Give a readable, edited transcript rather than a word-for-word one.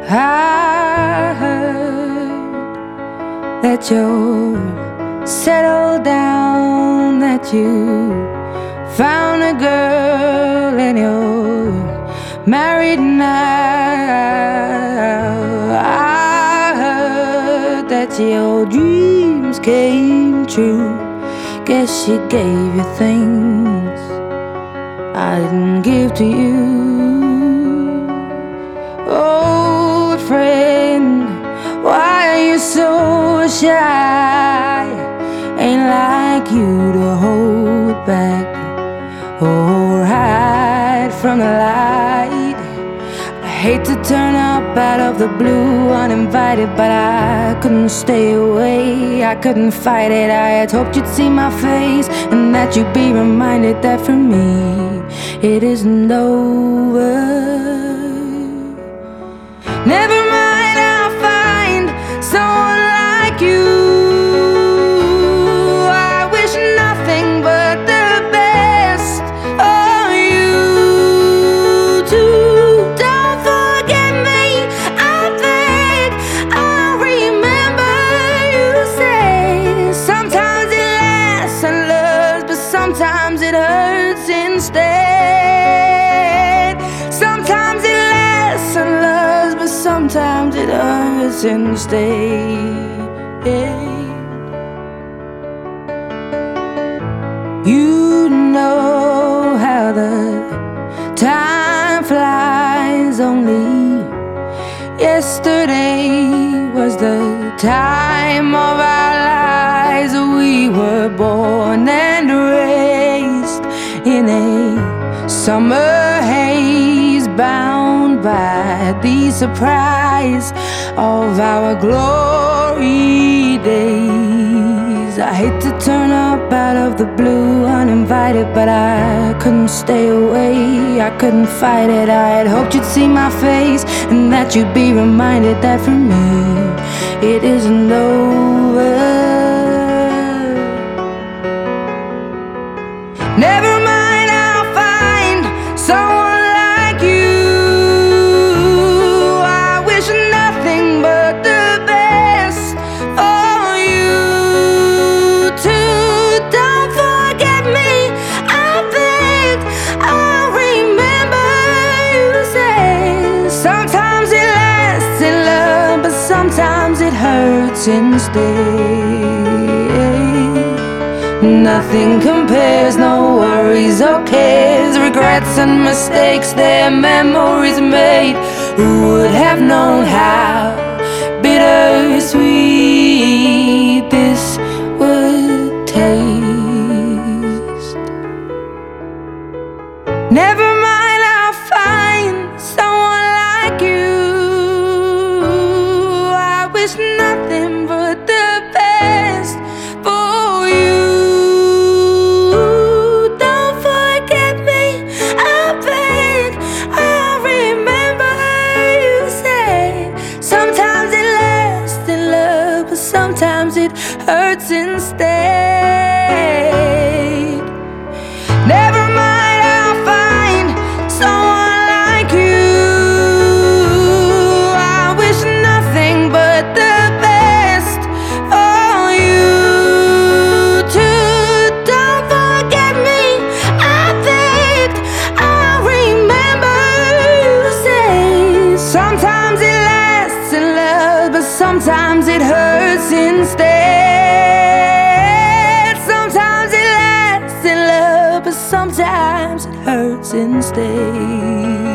I heard that you're settled down, that you found a girl and you're married now. I heard that your dreams came true. Guess she gave you things I didn't give to you. Old friend, why are you so shy? Ain't like you to hold back or hide from the light. I hate to turn up out of the blue uninvited, but I couldn't stay away, I couldn't fight it. I had hoped you'd see my face and that you'd be reminded that for me it isn't over. Never mind, I'll find someone like you. I wish nothing but the best for you too. Don't forget me, I beg. I remember you say sometimes it lasts and loves, but sometimes it hurts instead. Sometimes it lasts and loves, but sometimes it hurts instead. You know how the time flies. Only yesterday was the time of our lives. We were born and raised in a summer haze, bound by the surprise of our glory days. I hate to turn up out of the blue uninvited, but I couldn't stay away, I couldn't fight it. I had hoped you'd see my face and that you'd be reminded that for me it isn't over. Never mind, I'll find someone like you. I wish nothing but the best for you too. Don't forget me, I beg. I remember you say sometimes it lasts in love, but sometimes it hurts instead. Nothing compares, no worries or cares, regrets and mistakes, their memories made. Who would have known how bittersweet this would taste? Never mind, I'll find someone like you. I wish nothing but the best for you. Don't forget me, I beg. I remember you said sometimes it lasts in love, but sometimes it hurts instead. Never mind, I'll find someone like you. I wish nothing but the best for you too. Don't forget me, I beg. I remember you say sometimes it lasts in love, but sometimes it hurts instead. Sometimes it lasts in love, but sometimes it hurts instead.